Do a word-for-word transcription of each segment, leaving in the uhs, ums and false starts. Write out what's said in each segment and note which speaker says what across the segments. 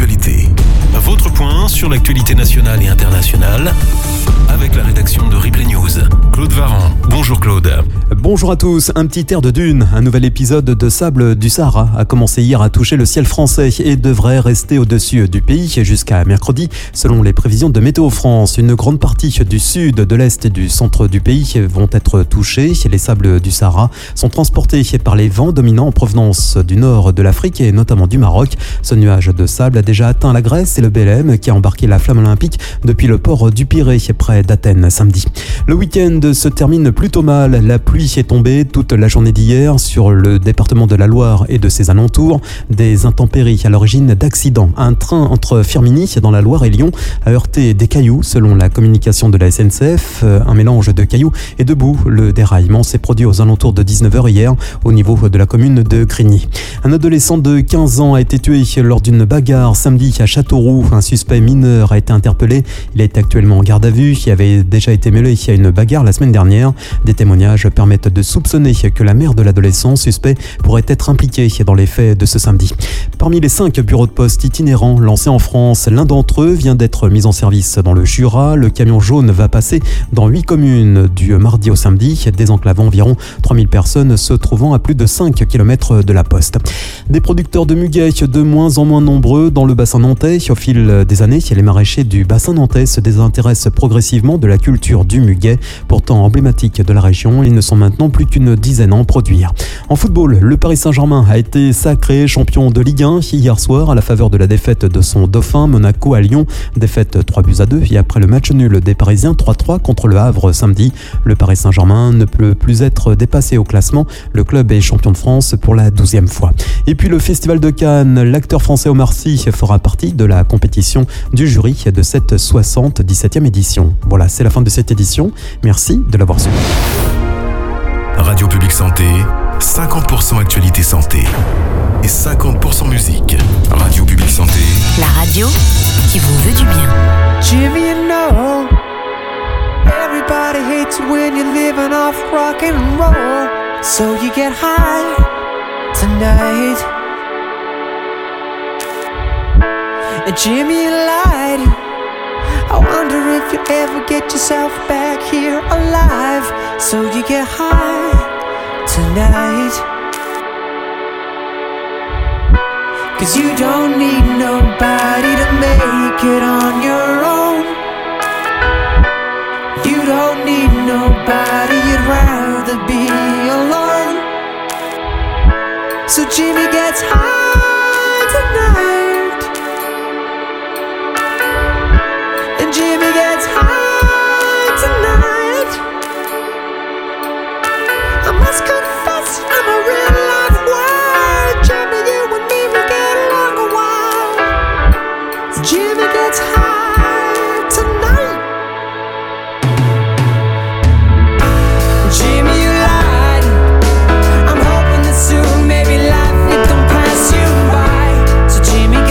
Speaker 1: l'actualité. Votre point sur l'actualité nationale et internationale avec la rédaction de Replay News. Claude Varan. Bonjour Claude.
Speaker 2: Bonjour à tous. Un petit air de dune. Un nouvel épisode de sable du Sahara a commencé hier à toucher le ciel français et devrait rester au-dessus du pays jusqu'à mercredi. Selon les prévisions de Météo France, une grande partie du sud, de l'est et du centre du pays vont être touchés. Les sables du Sahara sont transportés par les vents dominants en provenance du nord de l'Afrique et notamment du Maroc. Ce nuage de sable a déjà atteint la Grèce et le Bélem qui a embarqué la flamme olympique depuis le port du Pirée près d'Athènes samedi. Le week-end se termine plutôt mal. La pluie est tombée toute la journée d'hier sur le département de la Loire et de ses alentours. Des intempéries à l'origine d'accidents. Un train entre Firminy dans la Loire et Lyon a heurté des cailloux selon la communication de la S N C F. Un mélange de cailloux et de boue. Le déraillement s'est produit aux alentours de dix-neuf heures hier au niveau de la commune de Grigny. Un adolescent de quinze ans a été tué lors d'une bagarre samedi à Châteauroux. Un suspect mineur a été interpellé. Il est actuellement en garde à vue. Il avait déjà été mêlé à une bagarre la semaine dernière. Des témoignages permettent de soupçonner que la mère de l'adolescent suspect pourrait être impliquée dans les faits de ce samedi. Parmi les cinq bureaux de poste itinérants lancés en France, l'un d'entre eux vient d'être mis en service dans le Jura. Le camion jaune va passer dans huit communes du mardi au samedi, désenclavant environ trois mille personnes se trouvant à plus de cinq kilomètres de la poste. Des producteurs de muguet de moins en moins nombreux dans le bassin nantais. Au fil des années, les maraîchers du bassin nantais se désintéressent progressivement de la culture du muguet, pourtant emblématique de la région. Ils ne sont maintenant plus qu'une dizaine à en produire. En football, le Paris Saint-Germain a été sacré champion de Ligue un hier soir à la faveur de la défaite de son dauphin Monaco à Lyon. Défaite trois buts à deux et après le match nul des Parisiens trois trois contre le Havre samedi. Le Paris Saint-Germain ne peut plus être dépassé au classement. Le club est champion de France pour la douzième fois. Et puis le Festival de Cannes, l'acteur français Omar Sy fera partie de la compétition du jury de cette soixante-dix-septième édition. Voilà, c'est la fin de cette édition. Merci de l'avoir suivi.
Speaker 1: Radio Publique Santé, cinquante pour cent actualité santé et cinquante pour cent musique. Radio Publique Santé,
Speaker 3: la radio qui vous veut du bien.
Speaker 4: Jimmy, you know, everybody hates it when you're living off rock and roll. So you get high tonight. And Jimmy, you lied. I wonder if you ever get yourself back here alive. So you get high tonight. Cause you don't need nobody to make it on your own. You don't need nobody, you'd rather be alone. So Jimmy gets high tonight. And Jimmy gets high tonight. I must confess I'm a real life wild. Jimmy, you and me, we get along a while. So Jimmy gets high tonight. Jimmy, you lied. I'm hoping that soon maybe life it don't pass you by. So Jimmy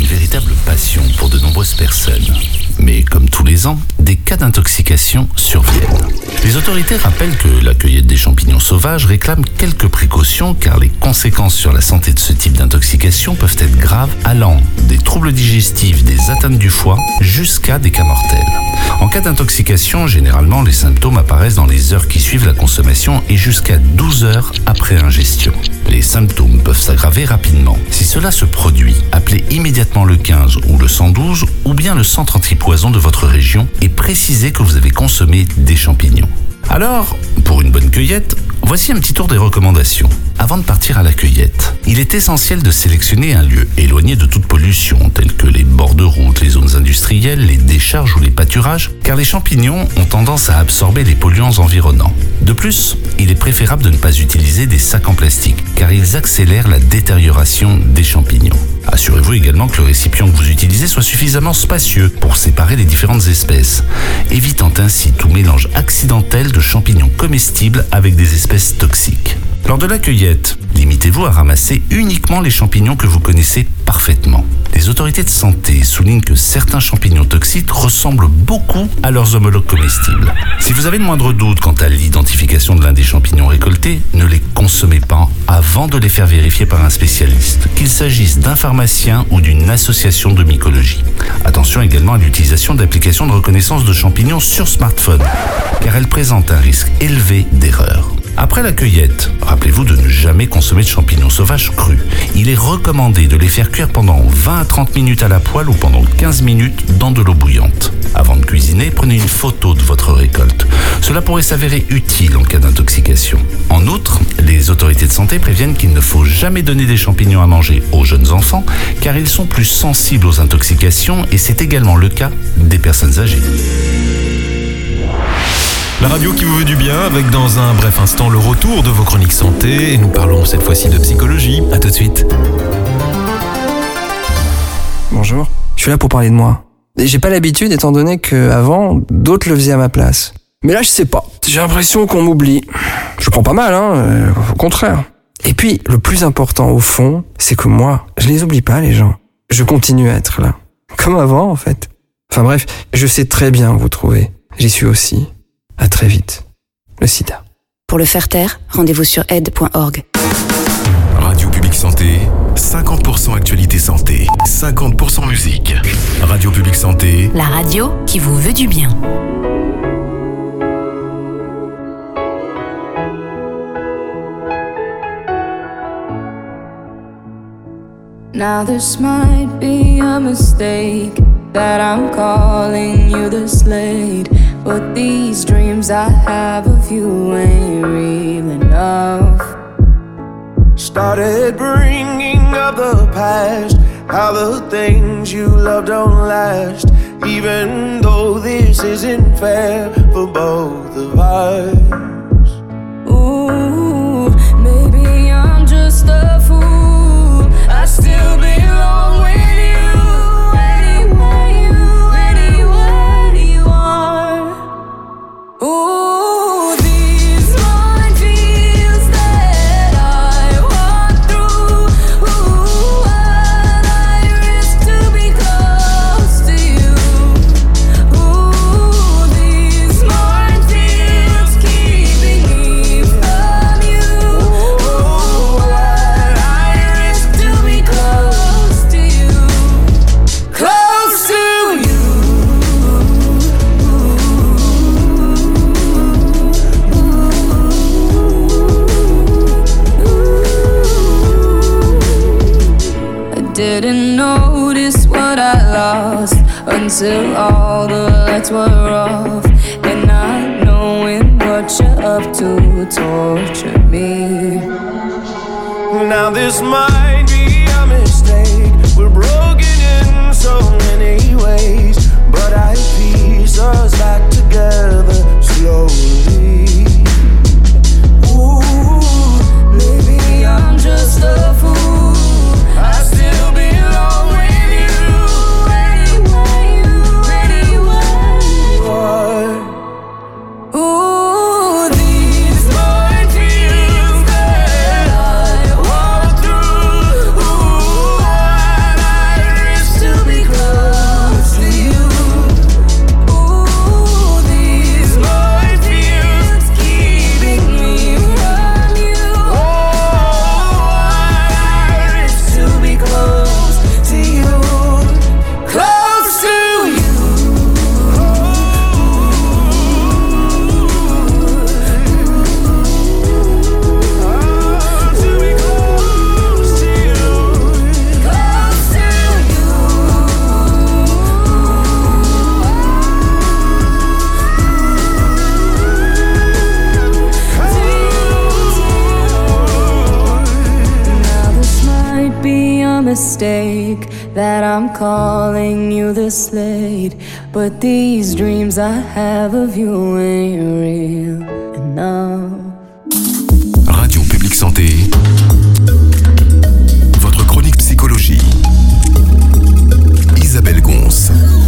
Speaker 5: une véritable passion pour de nombreuses personnes. Mais comme tous les ans, des cas d'intoxication surviennent. Les autorités rappellent que la cueillette des champignons sauvages réclame quelques précautions car les conséquences sur la santé de ce type d'intoxication peuvent être graves, allant des troubles digestifs, des atteintes du foie, jusqu'à des cas mortels. En cas d'intoxication, généralement, les symptômes apparaissent dans les heures qui suivent la consommation et jusqu'à douze heures après ingestion. Les symptômes peuvent s'aggraver rapidement. Si cela se produit, appelez immédiatement le quinze ou le cent douze ou bien le centre antipoison de votre région et précisez que vous avez consommé des champignons. Alors, pour une bonne cueillette, voici un petit tour des recommandations. Avant de partir à la cueillette, il est essentiel de sélectionner un lieu éloigné de toute pollution, tels que les bords de route, les zones industrielles, les décharges ou les pâturages, car les champignons ont tendance à absorber les polluants environnants. De plus, il est préférable de ne pas utiliser des sacs en plastique, car ils accélèrent la détérioration des champignons. Assurez-vous également que le récipient que vous utilisez soit suffisamment spacieux pour séparer les différentes espèces, évitant ainsi tout mélange accidentel de champignons comestibles avec des espèces toxiques. Lors de la cueillette, limitez-vous à ramasser uniquement les champignons que vous connaissez parfaitement. Les autorités de santé soulignent que certains champignons toxiques ressemblent beaucoup à leurs homologues comestibles. Si vous avez le moindre doute quant à l'identification de l'un des champignons récoltés, ne les consommez pas avant de les faire vérifier par un spécialiste, qu'il s'agisse d'un pharmacien ou d'une association de mycologie. Attention également à l'utilisation d'applications de reconnaissance de champignons sur smartphone, car elles présentent un risque élevé d'erreur. Après la cueillette, rappelez-vous de ne jamais consommer de champignons sauvages crus. Il est recommandé de les faire cuire pendant vingt à trente minutes à la poêle ou pendant quinze minutes dans de l'eau bouillante. Avant de cuisiner, prenez une photo de votre récolte. Cela pourrait s'avérer utile en cas d'intoxication. En outre, les autorités de santé préviennent qu'il ne faut jamais donner des champignons à manger aux jeunes enfants car ils sont plus sensibles aux intoxications et c'est également le cas des personnes âgées.
Speaker 6: La radio qui vous veut du bien, avec dans un bref instant le retour de vos chroniques santé. Et nous parlons cette fois-ci de psychologie. À tout de suite.
Speaker 7: Bonjour, je suis là pour parler de moi. Et j'ai pas l'habitude étant donné qu'avant, d'autres le faisaient à ma place. Mais là, je sais pas. J'ai l'impression qu'on m'oublie. Je prends pas mal, hein, euh, au contraire. Et puis, le plus important au fond, c'est que moi, je les oublie pas, les gens. Je continue à être là. Comme avant, en fait. Enfin bref, je sais très bien où vous trouver. J'y suis aussi. À très vite. Le sida.
Speaker 3: Pour le faire taire, rendez-vous sur aide point org.
Speaker 1: Radio Publique Santé, cinquante pour cent actualité santé, cinquante pour cent musique. Radio Publique Santé,
Speaker 3: la radio qui vous veut du bien.
Speaker 8: Now this might be a mistake that I'm calling you this late, but these dreams I have of you ain't real enough.
Speaker 9: Started bringing up the past, how the things you love don't last, even though this isn't fair for both of us.
Speaker 8: Ooh, maybe I'm just a fool, I still belong with you, anywhere you, anywhere you are. Ooh, these minefields that I walk through, ooh, what I risk to be close to you. Ooh, these minefields keeping me from you. Ooh, what I risk to be close to you, close to you. I didn't notice what I lost until all the lights were off, and not knowing what you're up to torture me.
Speaker 9: Now this might be a mistake, we're broken in so many ways, but I piece us back together slowly.
Speaker 8: Ooh, maybe I'm just a fool, I still belong with you, anywhere you, anywhere you are. Ooh, these minefields that I walk through, that I'm calling you this late, but these dreams I have of you ain't real enough.
Speaker 1: Radio Publique Santé, votre chronique psychologie. Isabelle Gonce.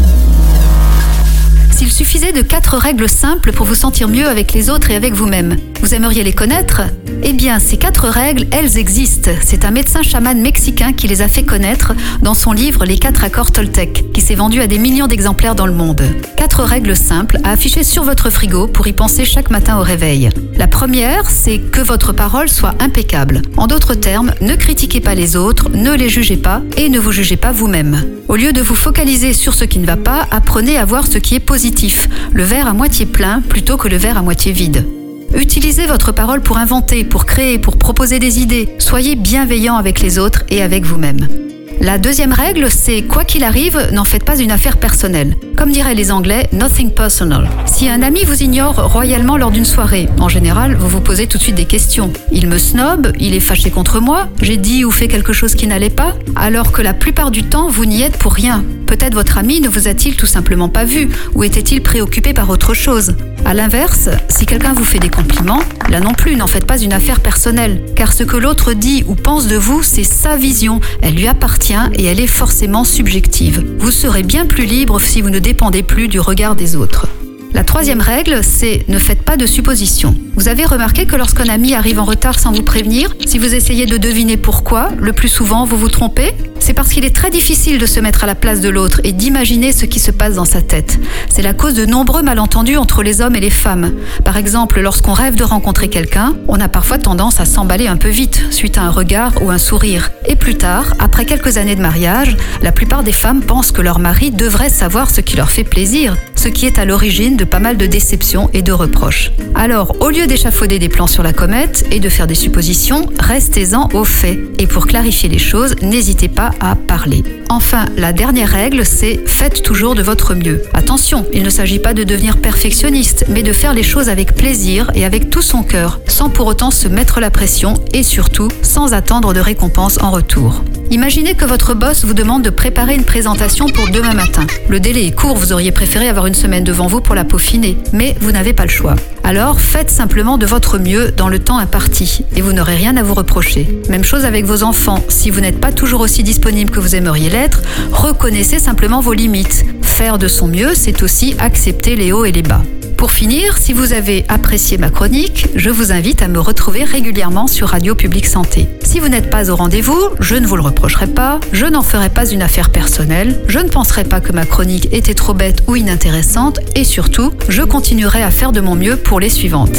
Speaker 10: S'il suffisait de quatre règles simples pour vous sentir mieux avec les autres et avec vous-même, vous aimeriez les connaître ? Eh bien, ces quatre règles, elles existent. C'est un médecin chaman mexicain qui les a fait connaître dans son livre Les quatre accords Toltec, qui s'est vendu à des millions d'exemplaires dans le monde. Quatre règles simples à afficher sur votre frigo pour y penser chaque matin au réveil. La première, c'est que votre parole soit impeccable. En d'autres termes, ne critiquez pas les autres, ne les jugez pas et ne vous jugez pas vous-même. Au lieu de vous focaliser sur ce qui ne va pas, apprenez à voir ce qui est positif, le verre à moitié plein plutôt que le verre à moitié vide. Utilisez votre parole pour inventer, pour créer, pour proposer des idées. Soyez bienveillant avec les autres et avec vous-même. La deuxième règle, c'est quoi qu'il arrive, n'en faites pas une affaire personnelle. Comme diraient les Anglais, nothing personal. Si un ami vous ignore royalement lors d'une soirée, en général, vous vous posez tout de suite des questions. Il me snob, il est fâché contre moi, j'ai dit ou fait quelque chose qui n'allait pas, alors que la plupart du temps, vous n'y êtes pour rien. Peut-être votre ami ne vous a-t-il tout simplement pas vu, ou était-il préoccupé par autre chose. À l'inverse, si quelqu'un vous fait des compliments, là non plus, n'en faites pas une affaire personnelle, car ce que l'autre dit ou pense de vous, c'est sa vision, elle lui appartient et elle est forcément subjective. Vous serez bien plus libre si vous ne dépendez plus du regard des autres. La troisième règle, c'est ne faites pas de suppositions. Vous avez remarqué que lorsqu'un ami arrive en retard sans vous prévenir, si vous essayez de deviner pourquoi, le plus souvent vous vous trompez ? C'est parce qu'il est très difficile de se mettre à la place de l'autre et d'imaginer ce qui se passe dans sa tête. C'est la cause de nombreux malentendus entre les hommes et les femmes. Par exemple, lorsqu'on rêve de rencontrer quelqu'un, on a parfois tendance à s'emballer un peu vite, suite à un regard ou un sourire. Et plus tard, après quelques années de mariage, la plupart des femmes pensent que leur mari devrait savoir ce qui leur fait plaisir, ce qui est à l'origine de pas mal de déceptions et de reproches. Alors, au lieu d'échafauder des plans sur la comète et de faire des suppositions, restez-en aux faits. Et pour clarifier les choses, n'hésitez pas à parler. Enfin, la dernière règle, c'est faites toujours de votre mieux. Attention, il ne s'agit pas de devenir perfectionniste, mais de faire les choses avec plaisir et avec tout son cœur, sans pour autant se mettre la pression et surtout sans attendre de récompense en retour. Imaginez que votre boss vous demande de préparer une présentation pour demain matin. Le délai est court, vous auriez préféré avoir une semaine devant vous pour la peaufiner, mais vous n'avez pas le choix. Alors faites simplement de votre mieux dans le temps imparti et vous n'aurez rien à vous reprocher. Même chose avec vos enfants, si vous n'êtes pas toujours aussi disponible que vous aimeriez l'être, reconnaissez simplement vos limites. Faire de son mieux, c'est aussi accepter les hauts et les bas. Pour finir, si vous avez apprécié ma chronique, je vous invite à me retrouver régulièrement sur Radio Publique Santé. Si vous n'êtes pas au rendez-vous, je ne vous le reprocherai pas, je n'en ferai pas une affaire personnelle, je ne penserai pas que ma chronique était trop bête ou inintéressante et surtout, je continuerai à faire de mon mieux pour les suivantes.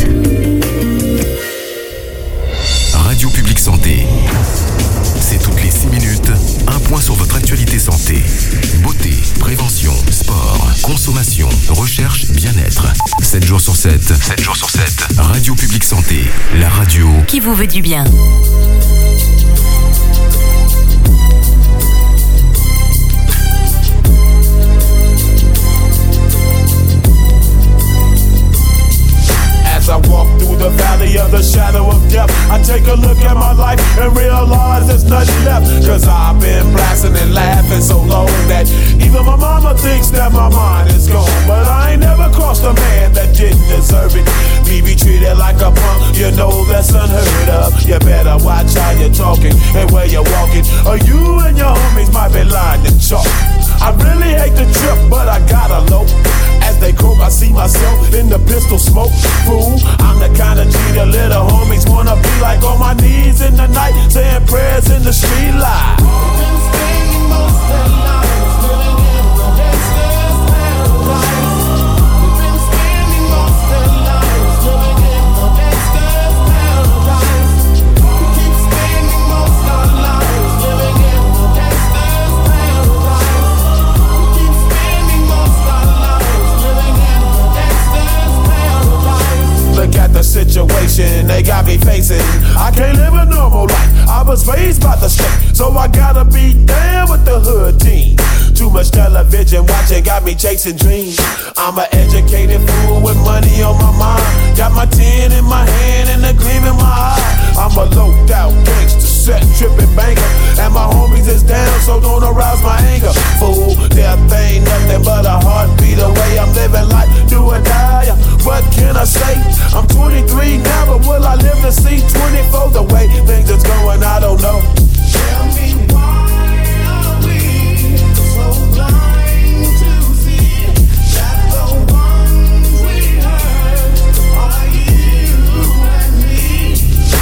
Speaker 1: Radio Publique Santé. C'est toutes les six minutes, un point sur votre actualité santé. Beauté, prévention, sport, consommation, recherche, bien-être. sept jours sur sept. sept jours sur sept. Radio Publique Santé, la radio
Speaker 3: qui vous veut du bien.
Speaker 9: As I walk through the valley of the shadow of death, I take a look at my life and realize there's nothing left. Cause I've been blasting and laughing so long that even my mama thinks that my mind is gone. But I ain't never crossed a man that didn't deserve it. Me be treated like a punk, you know that's unheard of. You better watch how you're talking and where you're walking, or you and your homies might be lying to chalk. I really hate the trip, but I gotta low. As they croak, I see myself in the pistol smoke. Fool, I'm the kind of G the little homies wanna be like, on my knees in the night, saying prayers in the street light. Been spending most of their lives living in the gangster's paradise. We've been spending most of their lives living in the gangster's paradise. We keep spending most of our lives living in the gangster's paradise. We keep spending most of our lives living in the gangster's paradise. Look at the situation they got me facing. I can't live a normal life. I was raised by the state, so I gotta be down with the hood team. Too much television watching got me chasing dreams. I'm an educated fool with money on my mind. Got my tin in my hand and a gleam in my eye. I'm a low-out gangster set tripping banker. And my homies is down, so don't arouse my anger. Fool, death ain't nothing but a heartbeat away. I'm living life, do or die. What can I say? I'm twenty-three now, but will I live to see twenty-four? The way things is going, I don't know. Tell me why are we so blind to see that the ones we hurt are you and me?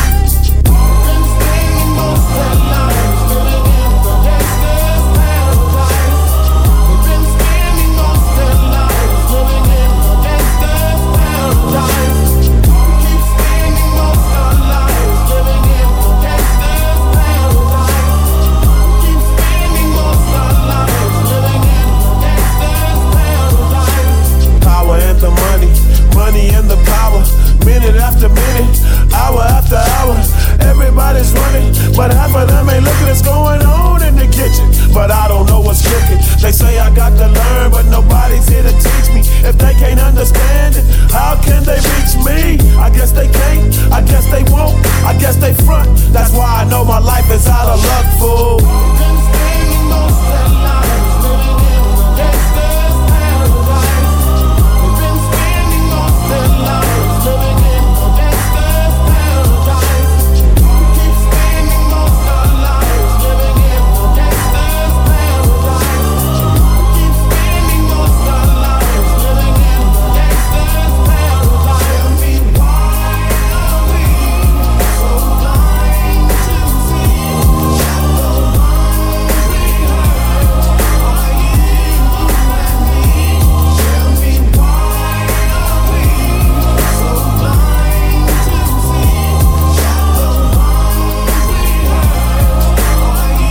Speaker 9: Been spending most of their lives living in the gangster's paradise. We've been spending most of their lives living in the gangster's paradise. We keep spending most of our lives living in the gangster's paradise. We keep spending most of our lives living in the gangster's paradise. Power and the money, money and the power. Minute after minute, hour after hour, everybody's running, but half of them ain't looking what's going on in the kitchen. But I don't know what's cooking. They say I got to learn, but nobody's here to teach me. If they can't understand it, how can they reach me? I guess they can't, I guess they won't, I guess they front. That's why I know my life is out of luck, fool. Been spending most of their lives living in the gangster's paradise. We've been spending most of their lives living in the gangster's paradise. We keep spending most of our lives living in the gangster's paradise. We keep spending most of our lives living in the gangster's paradise. Tell me why are we so blind to see that the ones we hurt are you and me? Tell me why are we so blind to see that the ones we hurt are you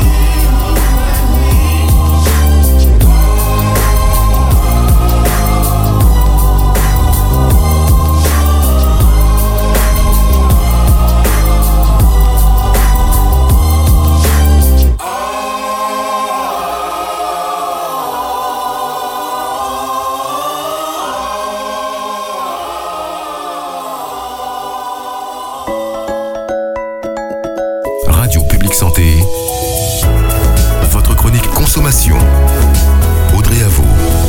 Speaker 1: Radio Publique Santé, votre chronique consommation. Audrey Avaux.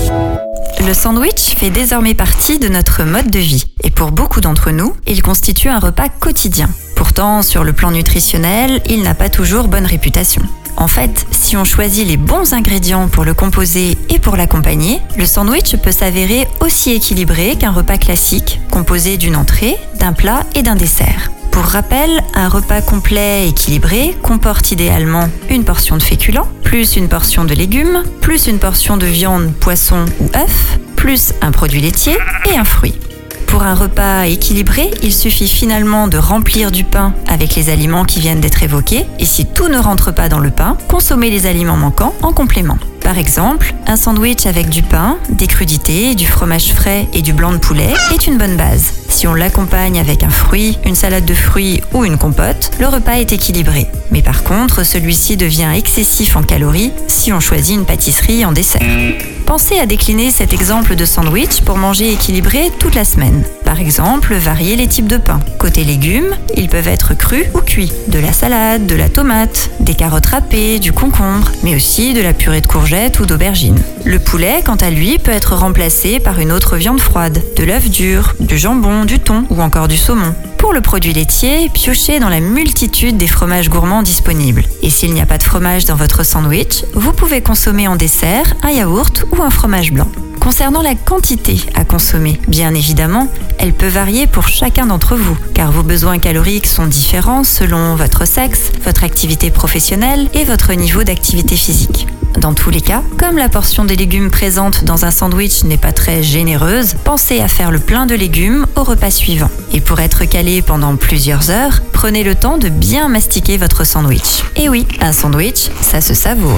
Speaker 11: Le sandwich fait désormais partie de notre mode de vie. Et pour beaucoup d'entre nous, il constitue un repas quotidien. Pourtant, sur le plan nutritionnel, il n'a pas toujours bonne réputation. En fait, si on choisit les bons ingrédients pour le composer et pour l'accompagner, le sandwich peut s'avérer aussi équilibré qu'un repas classique, composé d'une entrée, d'un plat et d'un dessert. Pour rappel, un repas complet équilibré comporte idéalement une portion de féculents, plus une portion de légumes, plus une portion de viande, poisson ou œuf, plus un produit laitier et un fruit. Pour un repas équilibré, il suffit finalement de remplir du pain avec les aliments qui viennent d'être évoqués et si tout ne rentre pas dans le pain, consommer les aliments manquants en complément. Par exemple, un sandwich avec du pain, des crudités, du fromage frais et du blanc de poulet est une bonne base. Si on l'accompagne avec un fruit, une salade de fruits ou une compote, le repas est équilibré. Mais par contre, celui-ci devient excessif en calories si on choisit une pâtisserie en dessert. Pensez à décliner cet exemple de sandwich pour manger équilibré toute la semaine. Par exemple, varier les types de pain. Côté légumes, ils peuvent être crus ou cuits. De la salade, de la tomate, des carottes râpées, du concombre, mais aussi de la purée de courgettes ou d'aubergines. Le poulet, quant à lui, peut être remplacé par une autre viande froide, de l'œuf dur, du jambon, du thon ou encore du saumon. Pour le produit laitier, piochez dans la multitude des fromages gourmands disponibles. Et s'il n'y a pas de fromage dans votre sandwich, vous pouvez consommer en dessert un yaourt ou un fromage blanc. Concernant la quantité à consommer, bien évidemment, elle peut varier pour chacun d'entre vous, car vos besoins caloriques sont différents selon votre sexe, votre activité professionnelle et votre niveau d'activité physique. Dans tous les cas, comme la portion des légumes présente dans un sandwich n'est pas très généreuse, pensez à faire le plein de légumes au repas suivant. Et pour être calé pendant plusieurs heures, prenez le temps de bien mastiquer votre sandwich. Et oui, un sandwich, ça se savoure.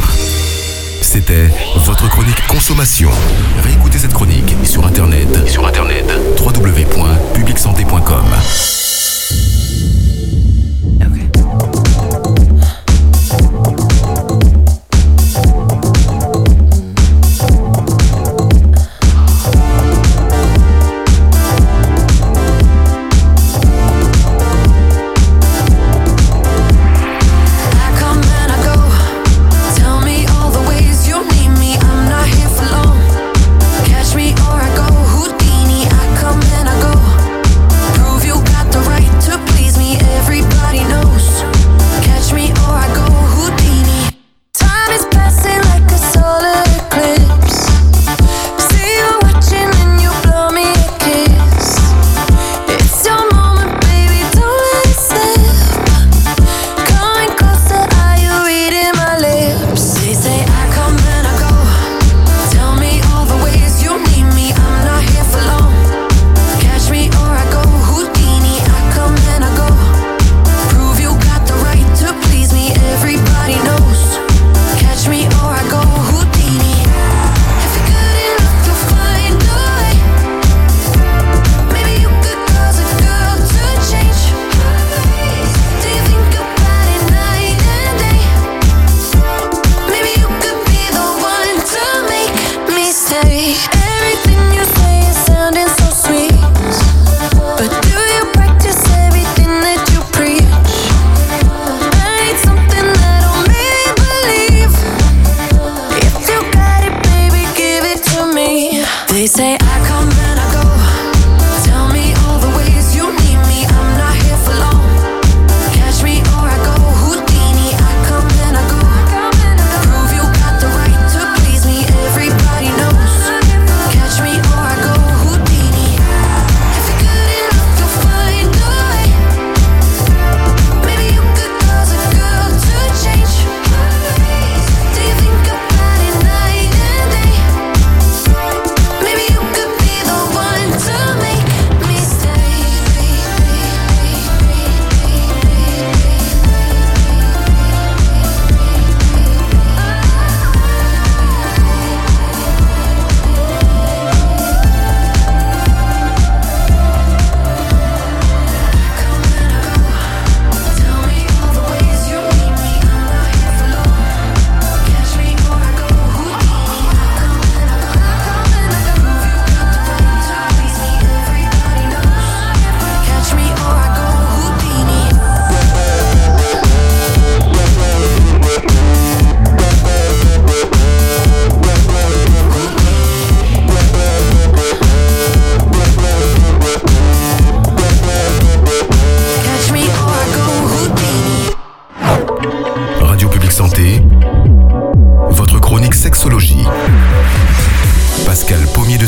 Speaker 1: C'était votre chronique consommation. Réécoutez cette chronique sur internet, sur internet w w w point public santé point com.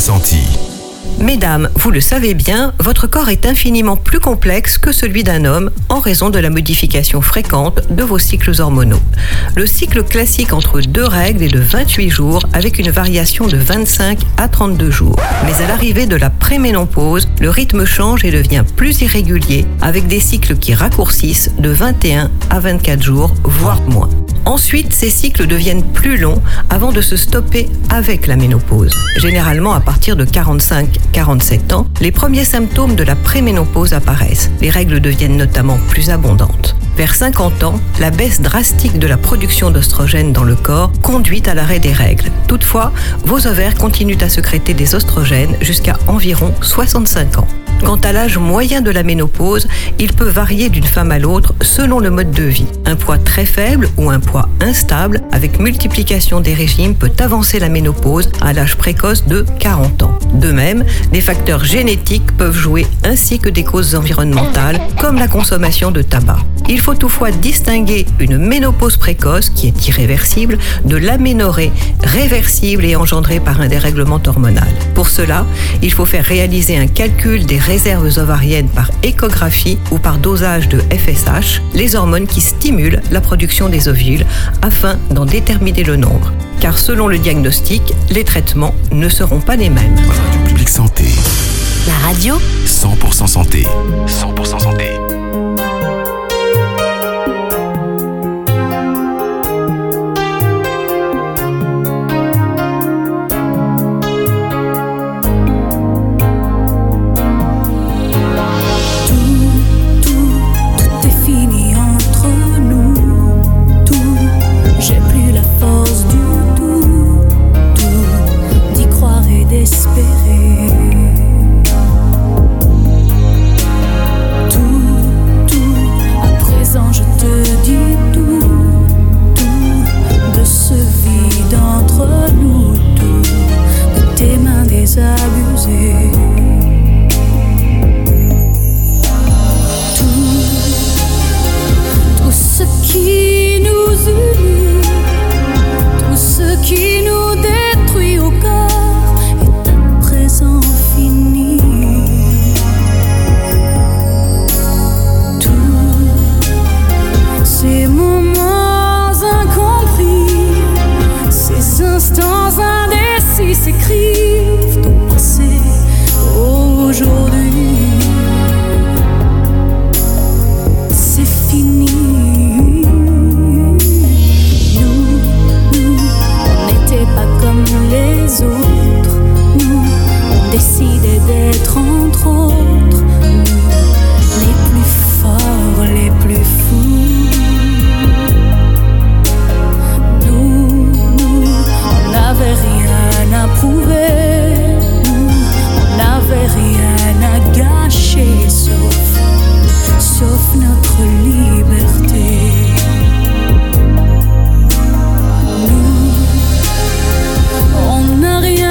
Speaker 1: ressenti.
Speaker 12: Mesdames, vous le savez bien, votre corps est infiniment plus complexe que celui d'un homme en raison de la modification fréquente de vos cycles hormonaux. Le cycle classique entre deux règles est de vingt-huit jours avec une variation de vingt-cinq à trente-deux jours. Mais à l'arrivée de la préménopause, le rythme change et devient plus irrégulier avec des cycles qui raccourcissent de vingt et un à vingt-quatre jours, voire moins. Ensuite, ces cycles deviennent plus longs avant de se stopper avec la ménopause. Généralement, à partir de quarante-cinq à quarante-sept ans, les premiers symptômes de la préménopause apparaissent. Les règles deviennent notamment plus abondantes. Vers cinquante ans, la baisse drastique de la production d'oestrogènes dans le corps conduit à l'arrêt des règles. Toutefois, vos ovaires continuent à sécréter des oestrogènes jusqu'à environ soixante-cinq ans. Quant à l'âge moyen de la ménopause, il peut varier d'une femme à l'autre selon le mode de vie. Un poids très faible ou un poids instable avec multiplication des régimes peut avancer la ménopause à l'âge précoce de quarante ans. De même, des facteurs génétiques peuvent jouer ainsi que des causes environnementales comme la consommation de tabac. Il faut toutefois distinguer une ménopause précoce qui est irréversible de l'aménorrhée réversible et engendrée par un dérèglement hormonal. Pour cela, il faut faire réaliser un calcul des réserves ovariennes par échographie ou par dosage de F S H, les hormones qui stimulent la production des ovules, afin d'en déterminer le nombre. Car selon le diagnostic, les traitements ne seront pas les mêmes.
Speaker 1: Radio Publique Santé.
Speaker 3: La radio
Speaker 1: cent pour cent santé. cent pour cent santé.
Speaker 8: On n'a rien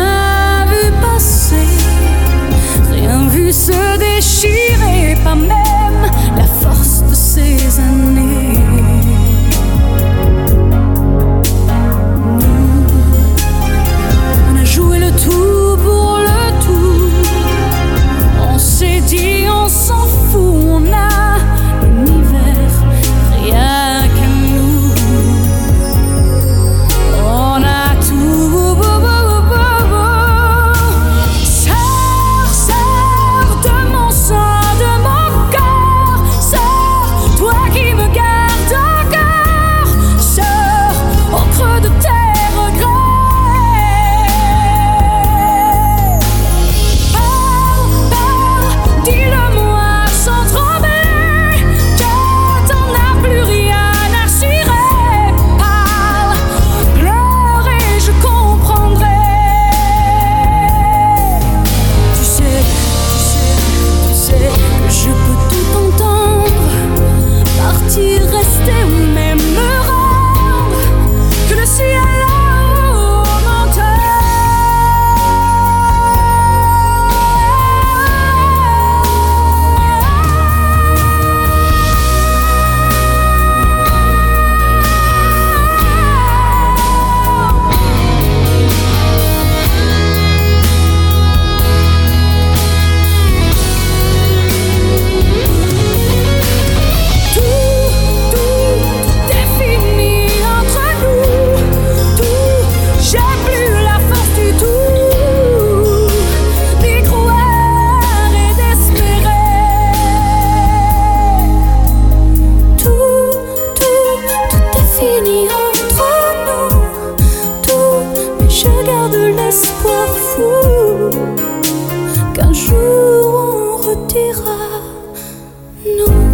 Speaker 8: de l'espoir fou qu'un jour on redira non.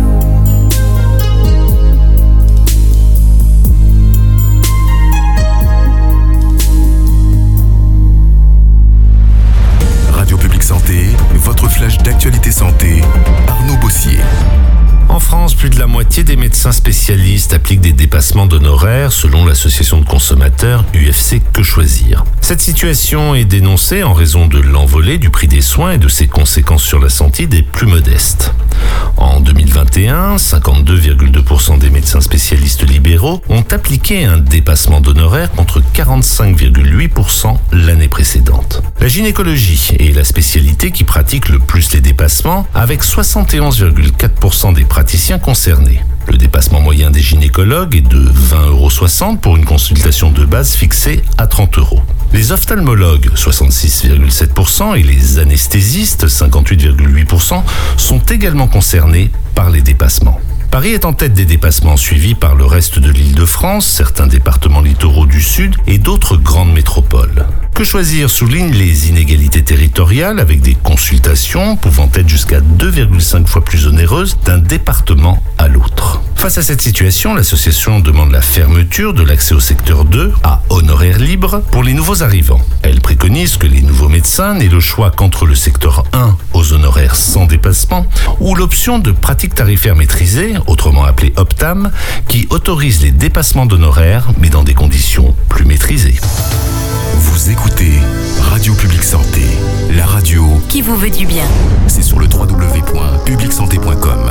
Speaker 1: Radio Publique Santé, votre flash d'actualité santé, Arnaud Bossier.
Speaker 5: En France, plus de la moitié des médecins spécialistes appliquent des dépassements d'honoraires selon l'association de consommateurs U F C Que Choisir. Cette situation est dénoncée en raison de l'envolée du prix des soins et de ses conséquences sur la santé des plus modestes. En deux mille vingt et un, cinquante-deux virgule deux pour cent des médecins spécialistes libéraux ont appliqué un dépassement d'honoraires contre quarante-cinq virgule huit pour cent l'année précédente. La gynécologie est la spécialité qui pratique le plus les dépassements, avec soixante et onze virgule quatre pour cent des praticiens concernés. Le dépassement moyen des gynécologues est de vingt euros soixante pour une consultation de base fixée à trente euros. Les ophtalmologues, soixante-six virgule sept pour cent, et les anesthésistes, cinquante-huit virgule huit pour cent, sont également concernés par les dépassements. Paris est en tête des dépassements, suivi par le reste de l'Île-de-France, certains départements littoraux du Sud et d'autres grandes métropoles. Que Choisir souligne les inégalités territoriales avec des consultations pouvant être jusqu'à deux virgule cinq fois plus onéreuses d'un département à l'autre. Face à cette situation, l'association demande la fermeture de l'accès au secteur deux à honoraires libres pour les nouveaux arrivants. Elle préconise que les nouveaux médecins n'aient le choix qu'entre le secteur un aux honoraires sans dépassement ou l'option de pratique tarifaire maîtrisée, autrement appelée Optam, qui autorise les dépassements d'honoraires mais dans des conditions plus maîtrisées.
Speaker 1: Vous écoutez Radio Publique Santé, la radio
Speaker 3: qui vous veut du bien.
Speaker 1: C'est sur le w w w point public santé point com.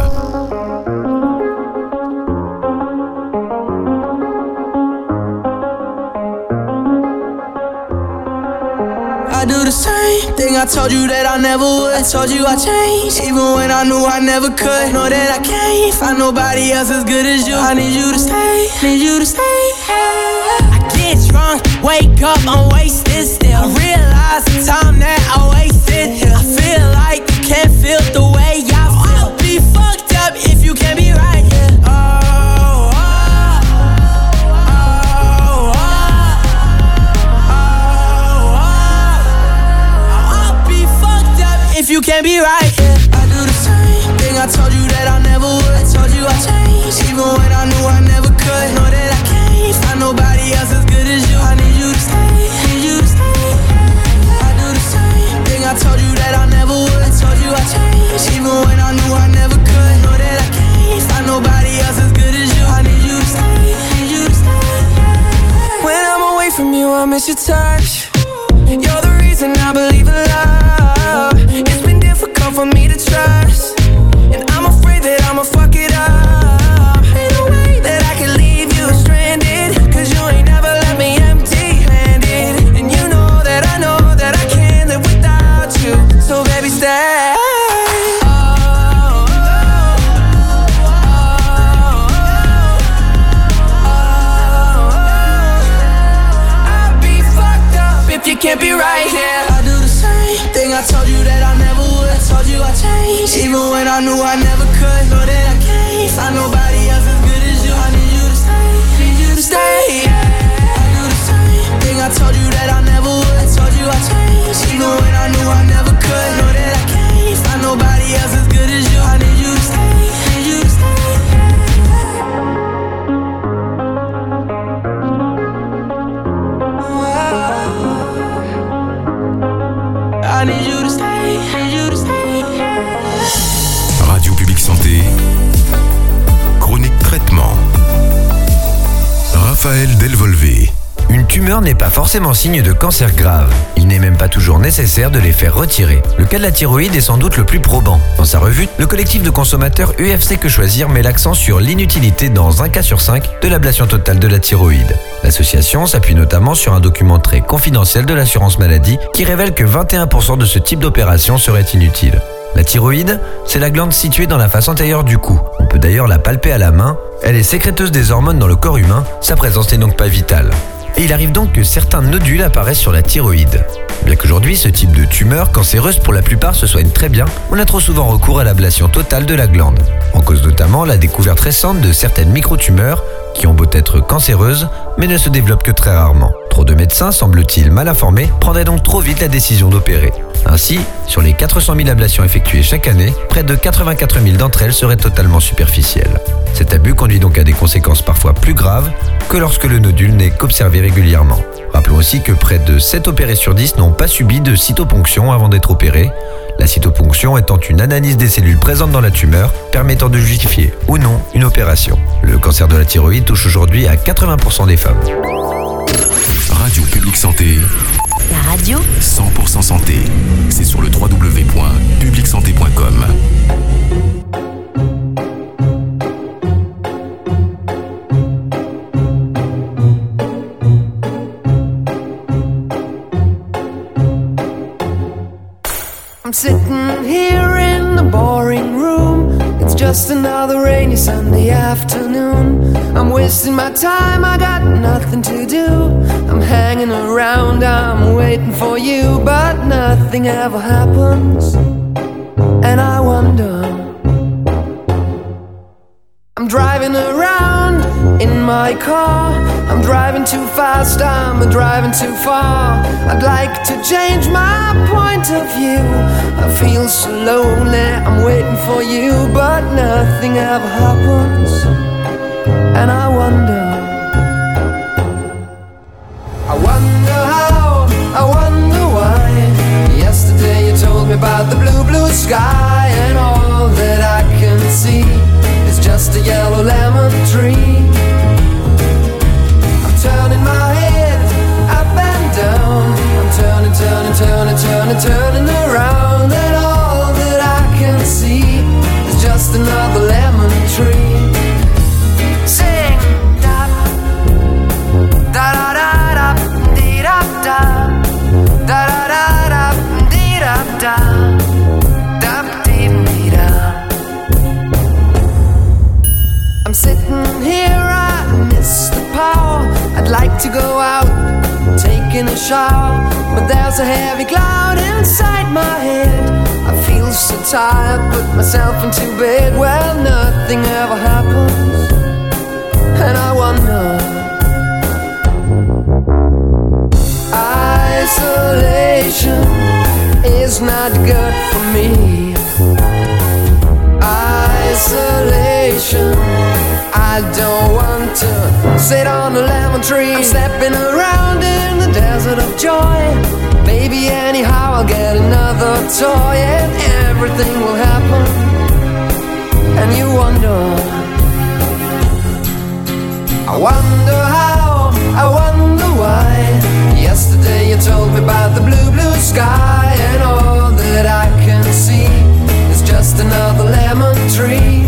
Speaker 4: I do the same thing I told you that I never would. I told you I changed, even when I knew I never could. Know that I can't find nobody else as good as you. I need you to stay, need you to stay. I get drunk, wake up, I'm wasted still. I realize the time that I wasted here. I feel like you can't feel the way I feel. I'll be fucked up if you can't be right here. Oh. If you can't be right, yeah. I do the same thing I told you that I never would. I told you I changed, even when I knew I never could. Know that I can't find nobody else as good as you. I need you to stay, need you to stay. I do the same thing I told you that I never would. I told you I changed, even when I knew I never could. Know that I can't find nobody else as good as you. I need you to stay, need you to stay. When I'm away from you, I miss your touch. You're the reason I believe in love. It's been difficult for me to trust, and I'm afraid that I'ma fuck it up. Ain't no way that I can leave you stranded, cause you ain't never left me empty-handed. And you know that I know that I can't live without you. So baby stay. Oh, oh, oh, oh. I'd be fucked up if you can't be right here. I do the same thing I told you that I never would. I told you I changed, even when I knew I never could. Know that I can't find nobody else as good as you. I need you to stay, need you to stay. I do the same thing I told you that I never would. I told you I changed, even when I knew I never could. Know that I can't find nobody else as good as you. I need you to stay, need you to stay. I need you to stay, need you to stay.
Speaker 1: Radio Publique Santé, chronique traitement. Raphaël Delvolvé.
Speaker 13: Une tumeur n'est pas forcément signe de cancer grave. Il n'est même pas toujours nécessaire de les faire retirer. Le cas de la thyroïde est sans doute le plus probant. Dans sa revue, le collectif de consommateurs U F C Que Choisir met l'accent sur l'inutilité dans un cas sur cinq de l'ablation totale de la thyroïde. L'association s'appuie notamment sur un document très confidentiel de l'assurance maladie qui révèle que vingt et un pour cent de ce type d'opération serait inutile. La thyroïde, c'est la glande située dans la face antérieure du cou. On peut d'ailleurs la palper à la main. Elle est sécréteuse des hormones dans le corps humain. Sa présence n'est donc pas vitale. Et il arrive donc que certains nodules apparaissent sur la thyroïde. Bien qu'aujourd'hui, ce type de tumeur cancéreuse pour la plupart se soigne très bien, on a trop souvent recours à l'ablation totale de la glande. En cause notamment la découverte récente de certaines microtumeurs qui ont beau être cancéreuses, mais ne se développent que très rarement. Trop de médecins, semble-t-il mal informés, prendraient donc trop vite la décision d'opérer. Ainsi, sur les quatre cent mille ablations effectuées chaque année, près de quatre-vingt-quatre mille d'entre elles seraient totalement superficielles. Cet abus conduit donc à des conséquences parfois plus graves que lorsque le nodule n'est qu'observé régulièrement. Rappelons aussi que près de sept opérés sur dix n'ont pas subi de cytoponction avant d'être opérés, la cytoponction étant une analyse des cellules présentes dans la tumeur permettant de justifier ou non une opération. Le cancer de la thyroïde touche aujourd'hui à quatre-vingts pour cent des femmes.
Speaker 1: Radio Publique Santé.
Speaker 3: La radio
Speaker 1: cent pour cent santé. C'est sur le w w w point public santé point com.
Speaker 4: I'm sitting here in the boring room. It's just another rainy Sunday afternoon. I'm wasting my time, I got nothing to do. I'm hanging around, I'm waiting for you, but nothing ever happens. And I wonder, I'm driving around in my car. I'm driving too fast, I'm driving too far. I'd like to change my point of view. I feel so lonely, I'm waiting for you, but nothing ever happens. And I wonder, I wonder how, I wonder why. Yesterday you told me about the blue, blue sky, and all that I can see is just a yellow lemon tree. Turning my head up and down. I'm turning, turning, turning, turning, turning around. And all that I can see is just another lemon tree. Sing da da da da da dee da da da da da da dee da da da dee dee da. I'm sitting here, I miss the power. I'd like to go out, taking a shower, but there's a heavy cloud inside my head. I feel so tired, put myself into bed. Well, nothing ever happens, and I wonder. Isolation is not good for me. Isolation, I don't want to sit on a lemon tree. I'm stepping around in the desert of joy. Baby, anyhow I'll get another toy, and everything will happen. And you wonder, I wonder how, I wonder why. Yesterday you told me about the blue, blue sky, and all that I can see is just another lemon tree.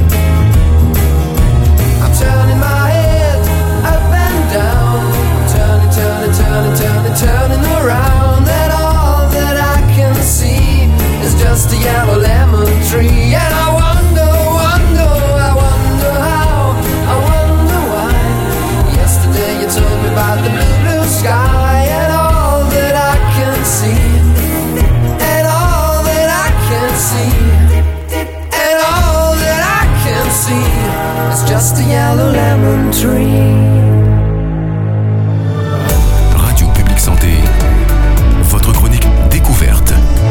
Speaker 4: I'm turning my head up and down. I'm turning, turning, turning, turning, turning around. And all that I can see is just a yellow lemon tree. And I wonder, wonder, I wonder how, I wonder why. Yesterday you told me about the blue, blue sky, and all that I can see, and all that I can see, and all that I can see is just a yellow lemon tree.
Speaker 1: Radio Publique Santé, votre chronique découverte.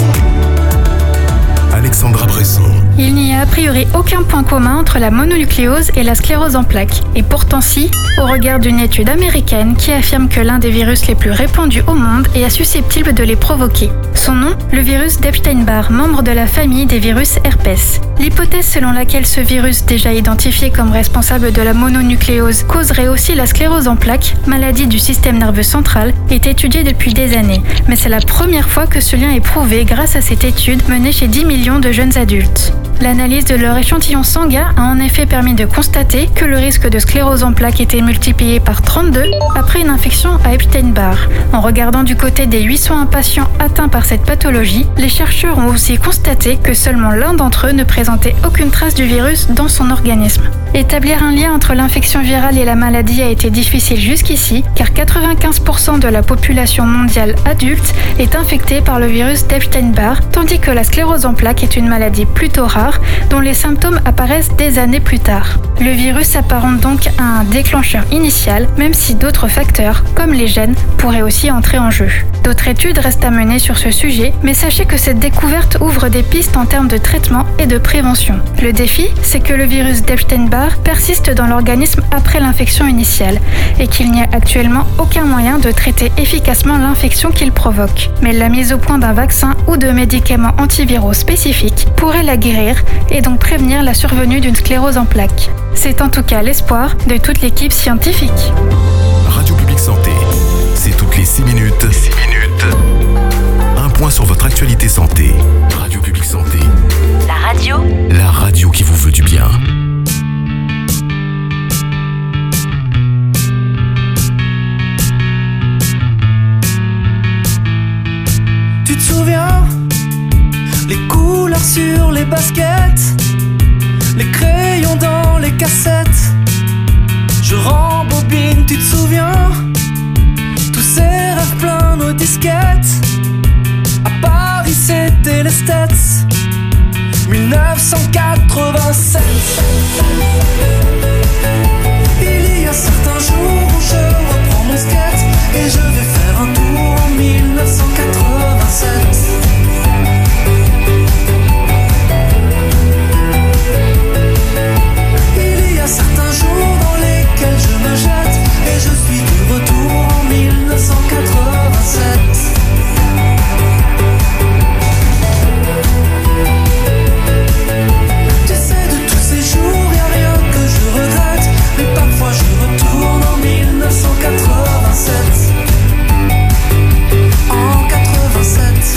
Speaker 1: Alexandra Bresson.
Speaker 14: Il n'y a a priori aucun point commun entre la mononucléose et la sclérose en plaques. Et pourtant si, au regard d'une étude américaine qui affirme que l'un des virus les plus répandus au monde est susceptible de les provoquer. Son nom, le virus d'Epstein-Barr, membre de la famille des virus herpès. L'hypothèse selon laquelle ce virus, déjà identifié comme responsable de la mononucléose, causerait aussi la sclérose en plaques, maladie du système nerveux central, est étudiée depuis des années. Mais c'est la première fois que ce lien est prouvé grâce à cette étude menée chez dix millions de jeunes adultes. L'analyse de leur échantillon sanguin a en effet permis de constater que le risque de sclérose en plaques était multiplié par trente-deux après une infection à Epstein-Barr. En regardant du côté des huit cent un patients atteints par cette pathologie, les chercheurs ont aussi constaté que seulement l'un d'entre eux ne présentait aucune trace du virus dans son organisme. Établir un lien entre l'infection virale et la maladie a été difficile jusqu'ici, car quatre-vingt-quinze pour cent de la population mondiale adulte est infectée par le virus d'Epstein-Barr, tandis que la sclérose en plaques est une maladie plutôt rare l'espoir dont les symptômes apparaissent des années plus tard. Le virus s'apparente donc à un déclencheur initial, même si d'autres facteurs, comme les gènes, pourraient aussi entrer en jeu. D'autres études restent à mener sur ce sujet, mais sachez que cette découverte ouvre des pistes en termes de traitement et de prévention. Le défi, c'est que le virus d'Epstein-Barr persiste dans l'organisme après l'infection initiale et qu'il n'y a actuellement aucun moyen de traiter efficacement l'infection qu'il provoque. Mais la mise au point d'un vaccin ou de médicaments antiviraux spécifiques pourrait la guérir et donc prévenir la survenue d'une sclérose en plaques. C'est en tout cas l'espoir de toute l'équipe scientifique.
Speaker 1: Radio Publique Santé, c'est toutes les six minutes. six minutes. Un point sur votre actualité santé. Radio Publique Santé.
Speaker 3: La radio.
Speaker 1: La radio qui vous veut du bien.
Speaker 9: Tu te souviens, les couleurs sur les baskets, les crayons dans les cassettes. Je rembobine, tu te souviens, tous ces rêves pleins nos disquettes. À Paris c'était les States, dix-neuf cent quatre-vingt-sept. Il y a certains jours où je reprends mon skate et je vais faire un tour en dix-neuf cent quatre-vingt-sept. Il y a certains jours dans lesquels je me jette et je suis de retour en dix-neuf cent quatre-vingt-sept. Tu sais, de tous ces jours, y'a rien que je regrette, mais parfois je retourne en dix-neuf cent quatre-vingt-sept. En quatre-vingt-sept.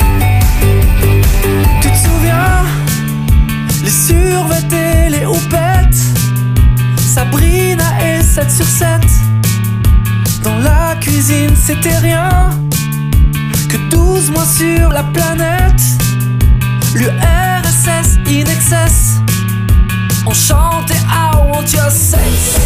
Speaker 9: Tu te souviens, les survêtés, les houpettes, Sabrina et sept sur sept. Dans la cuisine c'était rien que douze mois sur la planète. L'U R S S in excess, on chantait I want your sex.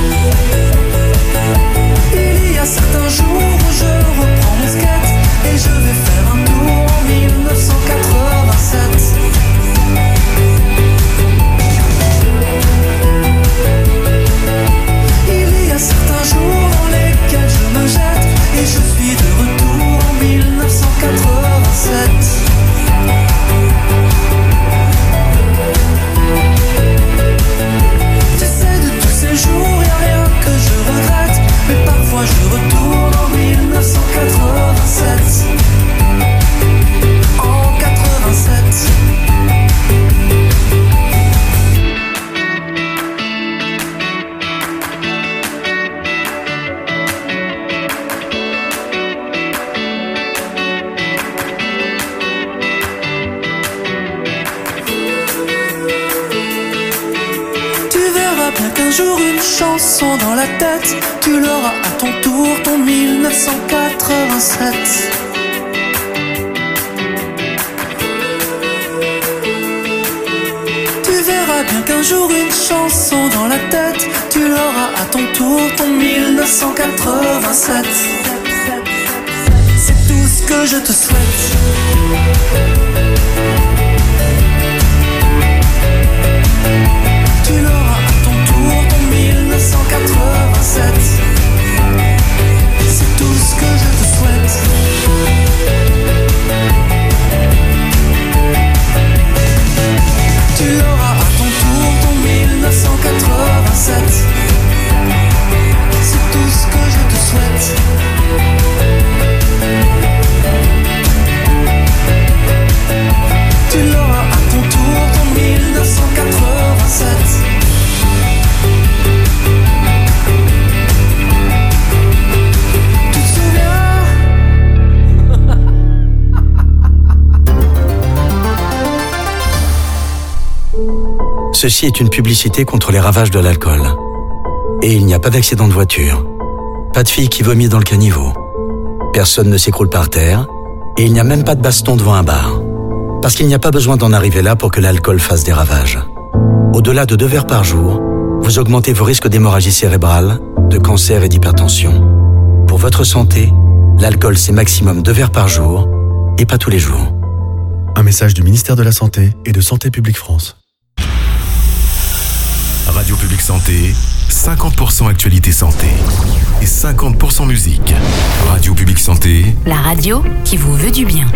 Speaker 9: Il y a certains jours où je reprends mon skate et je vais faire un tour en dix-neuf cent quatre-vingt-sept. Il y a certains jours dans lesquels je me jette et je suis de retour en dix-neuf cent quatre-vingt-sept. Tu sais, de tous ces jours, y'a rien que je regrette, mais parfois je retourne en dix-neuf cent quatre-vingt-sept. En quatre-vingt-sept. Un jour une chanson dans la tête, tu l'auras à ton tour, ton dix-neuf cent quatre-vingt-sept. Tu verras bien qu'un jour une chanson dans la tête, tu l'auras à ton tour, ton dix-neuf cent quatre-vingt-sept. C'est tout ce que je te souhaite. Tu l'auras à ton tour, ton dix-neuf cent quatre-vingt-sept. C'est tout ce que je te souhaite. Tu l'auras à ton tour, ton dix-neuf cent quatre-vingt-sept. C'est tout ce que je te souhaite. Tu l'auras à ton tour, ton dix-neuf cent quatre-vingt-sept. Tu te souviens?
Speaker 15: Ceci est une publicité contre les ravages de l'alcool. Et il n'y a pas d'accident de voiture. Pas de fille qui vomit dans le caniveau. Personne ne s'écroule par terre. Et il n'y a même pas de baston devant un bar. Parce qu'il n'y a pas besoin d'en arriver là pour que l'alcool fasse des ravages. Au-delà de deux verres par jour, vous augmentez vos risques d'hémorragie cérébrale, de cancer et d'hypertension. Pour votre santé, l'alcool c'est maximum deux verres par jour et pas tous les jours.
Speaker 16: Un message du ministère de la Santé et de Santé publique France.
Speaker 1: Radio Publique Santé, cinquante pour cent actualité santé et cinquante pour cent musique. Radio Publique Santé,
Speaker 3: la radio qui vous veut du bien.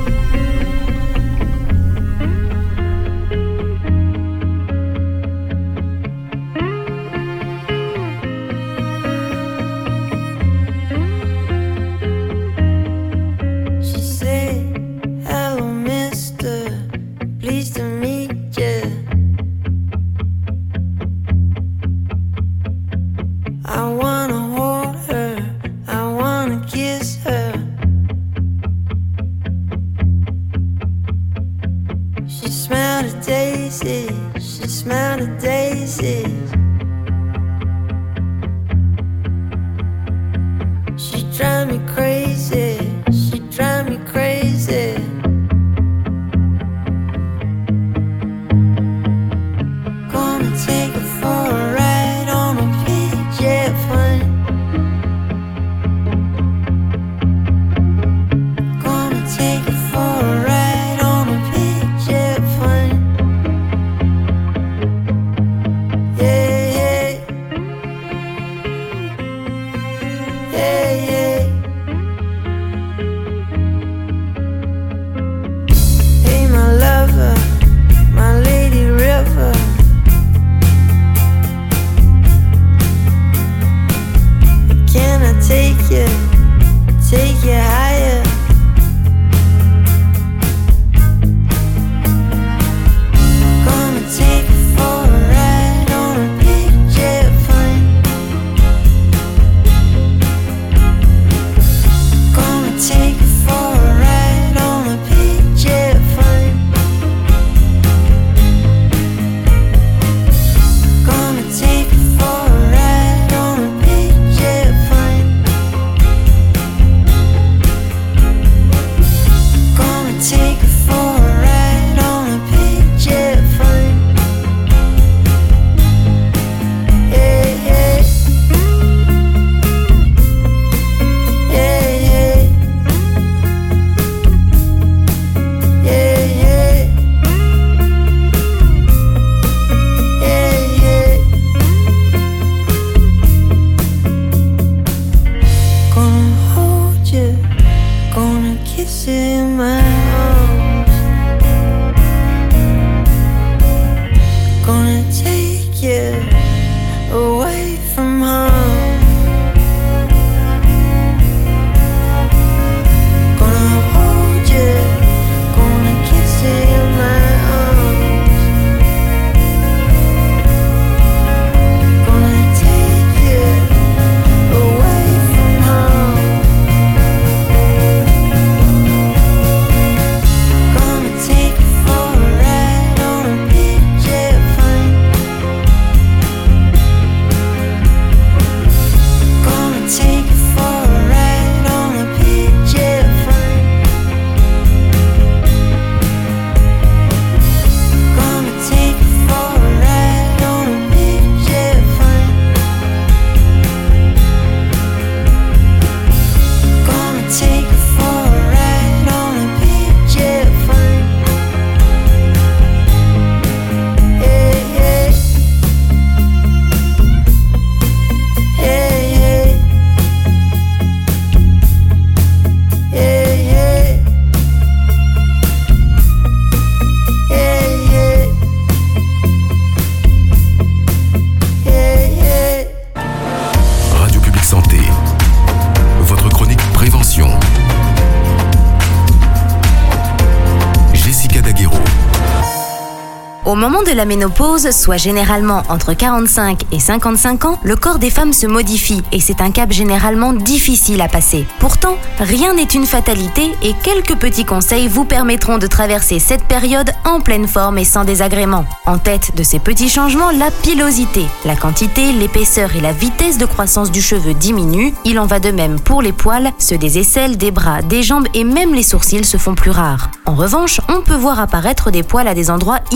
Speaker 17: Au moment de la ménopause, soit généralement entre quarante-cinq et cinquante-cinq ans, le corps des femmes se modifie et c'est un cap généralement difficile à passer. Pourtant, rien n'est une fatalité et quelques petits conseils vous permettront de traverser cette période en pleine forme et sans désagréments. En tête de ces petits changements, la pilosité. La quantité, l'épaisseur et la vitesse de croissance du cheveu diminuent. Il en va de même pour les poils, ceux des aisselles, des bras, des jambes et même les sourcils se font plus rares. En revanche, on peut voir apparaître des poils à des endroits inattendus.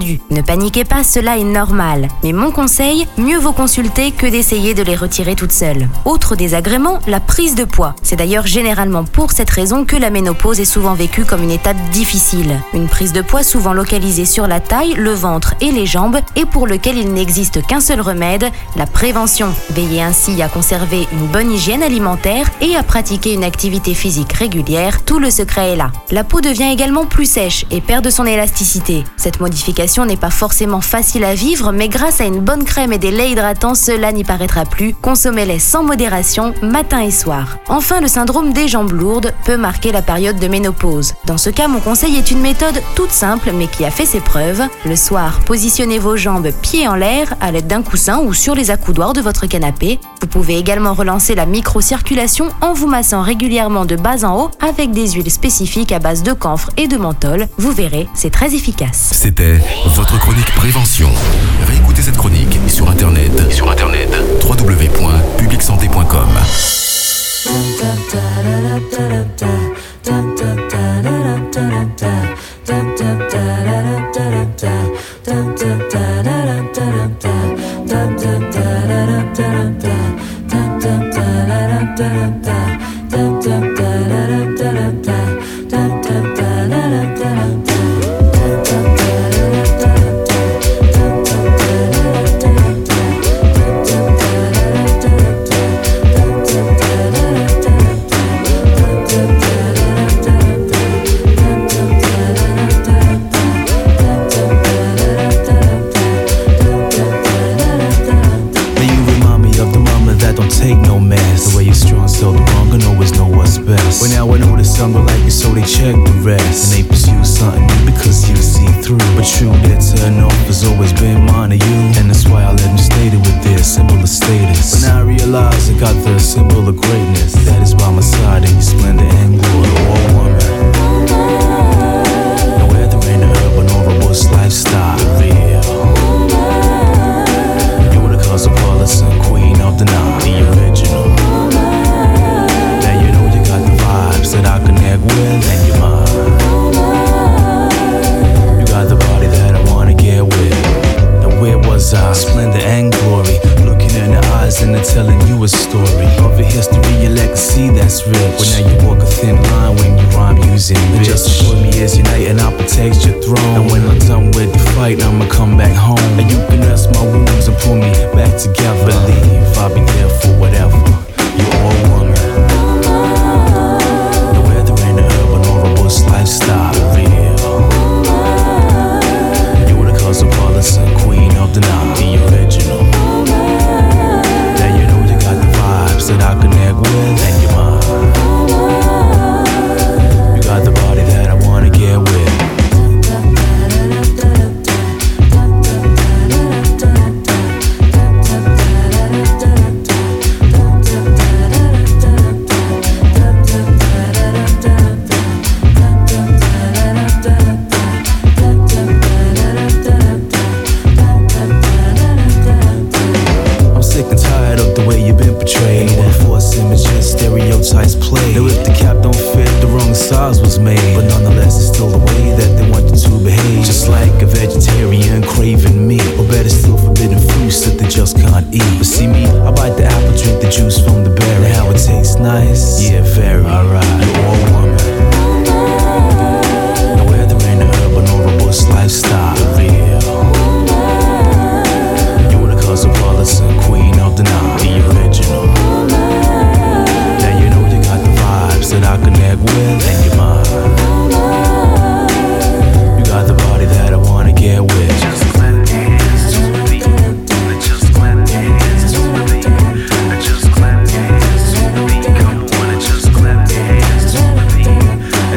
Speaker 17: inattendues. Ne paniquez pas, cela est normal. Mais mon conseil, mieux vaut consulter que d'essayer de les retirer toute seule. Autre désagrément, la prise de poids. C'est d'ailleurs généralement pour cette raison que la ménopause est souvent vécue comme une étape difficile. Une prise de poids souvent localisée sur la taille, le ventre et les jambes et pour lequel il n'existe qu'un seul remède, la prévention. Veillez ainsi à conserver une bonne hygiène alimentaire et à pratiquer une activité physique régulière. Tout le secret est là. La peau devient également plus sèche et perd de son élasticité. Cette modification n'est pas forcément facile à vivre, mais grâce à une bonne crème et des laits hydratants, cela n'y paraîtra plus. Consommez-les sans modération, matin et soir. Enfin, le syndrome des jambes lourdes peut marquer la période de ménopause. Dans ce cas, mon conseil est une méthode toute simple mais qui a fait ses preuves. Le soir, positionnez vos jambes pieds en l'air à l'aide d'un coussin ou sur les accoudoirs de votre canapé. Vous pouvez également relancer la microcirculation en vous massant régulièrement de bas en haut avec des huiles spécifiques à base de camphre et de menthol. Vous verrez, c'est très efficace.
Speaker 1: C'était votre chronique prévention. Réécoutez cette chronique sur internet sur internet w w w point public santé point com.
Speaker 18: Well, now I know that some don't like it, so they check the rest. And they pursue something new because you see through. But true, that turn off has always been mine to you. And that's why I let them state it with their symbol of status. But now I realize I got the symbol of greatness. That is by my side in your splendor and glory, all woman. Now whether in the urban or a bush lifestyle, real. You're the cosmopolitan queen of the night, the original. That I connect with and you're mine. You got the body that I wanna get with. Now where was I? Splendor and glory. Looking in the eyes and they're telling you a story of a history and legacy that's rich. Well now you walk a thin line when you rhyme using bitch. Just for me is unite and I'll protect your throne. And when I'm done with the fight I'ma come back home. And you can nurse my wounds and pull me back together. Believe I'll be there for whatever. You're all woman. Lifestyle real. You were the cosmopolitan queen of the night, the original. Now you know you got the vibes that I connect with, and you're mine. You got the body that I wanna get with. Stereotypes play. Now if the cap don't fit, the wrong size was made. But nonetheless, it's still the way that they want you to behave. Just like a vegetarian craving meat, or better still, forbidden fruits that they just can't eat. But see me, I bite the apple, drink the juice from the berry. How it tastes nice, yeah, very. Alright, you're all woman. Now whether in the urban or a bush lifestyle, real. You were the cosmopolitan queen of the night, the original. That I connect with and you're mine. You got the body that I wanna get with. Just clap hands to the beat. Just clap hands to the beat. Just clap hands to the beat. Come on, just clap hands to the beat.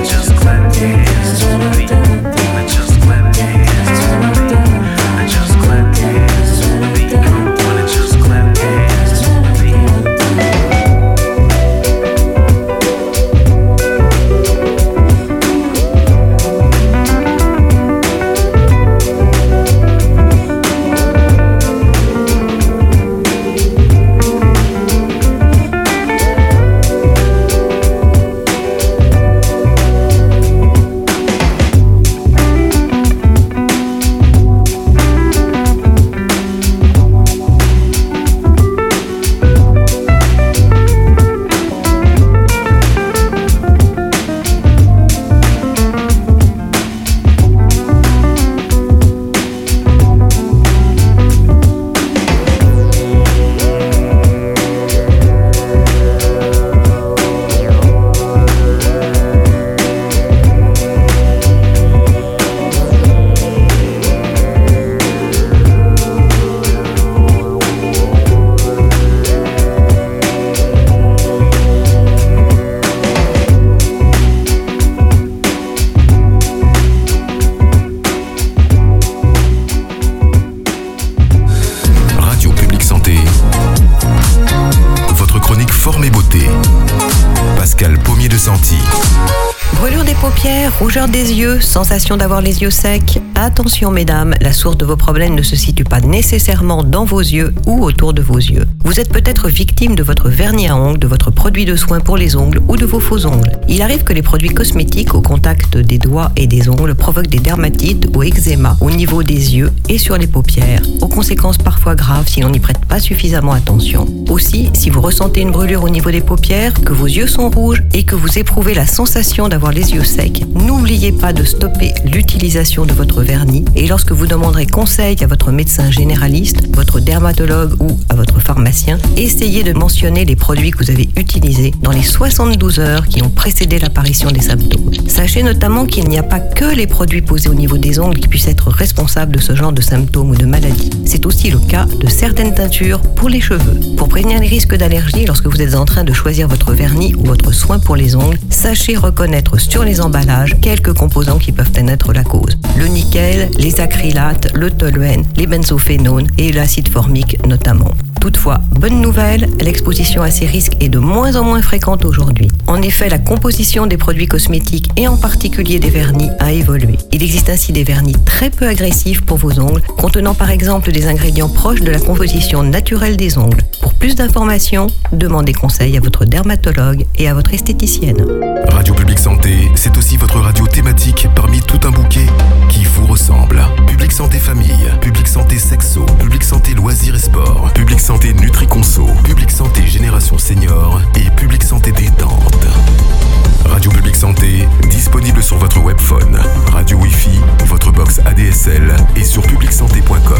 Speaker 12: Rougeur des yeux, sensation d'avoir les yeux secs. Attention mesdames, la source de vos problèmes ne se situe pas nécessairement dans vos yeux ou autour de vos yeux. Vous êtes peut-être victime de votre vernis à ongles, de votre produit de soin pour les ongles ou de vos faux ongles. Il arrive que les produits cosmétiques au contact des doigts et des ongles provoquent des dermatites ou eczéma au niveau des yeux et sur les paupières, aux conséquences parfois graves si l'on n'y prête pas suffisamment attention. Aussi, si vous ressentez une brûlure au niveau des paupières, que vos yeux sont rouges et que vous éprouvez la sensation d'avoir les yeux secs, n'oubliez pas de stopper l'utilisation de votre vernis et lorsque vous demanderez conseil à votre médecin généraliste, votre dermatologue ou à votre pharmacien, essayez de mentionner les produits que vous avez utilisés dans les soixante-douze heures qui ont précédé l'apparition des symptômes. Sachez notamment qu'il n'y a pas que les produits posés au niveau des ongles qui puissent être responsables de ce genre de symptômes ou de maladies. C'est aussi le cas de certaines teintures pour les cheveux. Pour prévenir les risques d'allergie lorsque vous êtes en train de choisir votre vernis ou votre soin pour les ongles, sachez reconnaître sur les emballages quelques composants qui peuvent en être la cause. Le nickel, les acrylates, le toluène, les benzophénones et l'acide formique notamment. Toutefois, bonne nouvelle, l'exposition à ces risques est de moins en moins fréquente aujourd'hui. En effet, la composition des produits cosmétiques et en particulier des vernis a évolué. Il existe ainsi des vernis très peu agressifs pour vos ongles, contenant par exemple des ingrédients proches de la composition naturelle des ongles. Pour plus d'informations, demandez conseil à votre dermatologue et à votre esthéticienne.
Speaker 1: Radio Public Santé, c'est aussi votre radio thématique parmi tout un bouquet qui vous ressemble. Public Santé Famille, Public Santé Sexo, Public Santé Loisirs et Sport, Public Santé Nutri-Conso, Public Santé Génération Senior et Public Santé Détente. Radio Public Santé, disponible sur votre webphone, radio Wi-Fi, votre box A D S L et sur public santé point com.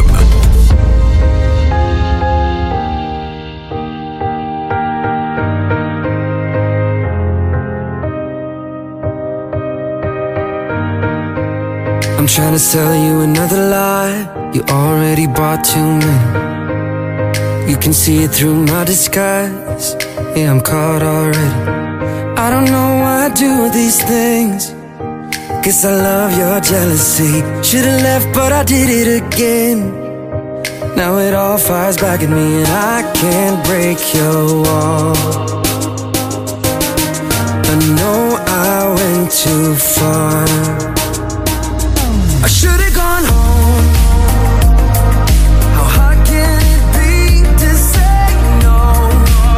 Speaker 19: I'm trying to sell you another lie you already bought too many. You can see it through my disguise. Yeah, I'm caught already. I don't know why I do these things. Guess I love your jealousy. Should've left but I did it again. Now it all fires back at me and I can't break your wall. I know I went too far. I should've gone home. How hard can it be to say no?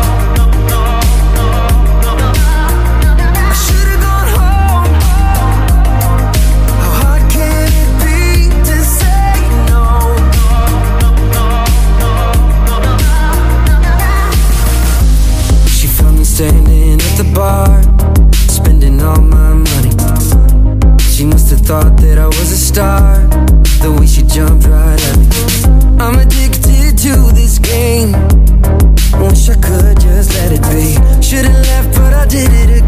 Speaker 19: I should've gone home. How hard can it be to say no? She found me standing at the bar, spending all my money. She must have thought that I was a star, the way she jumped right at me. I'm addicted to this game. Wish I could just let it be. Should've left but I did it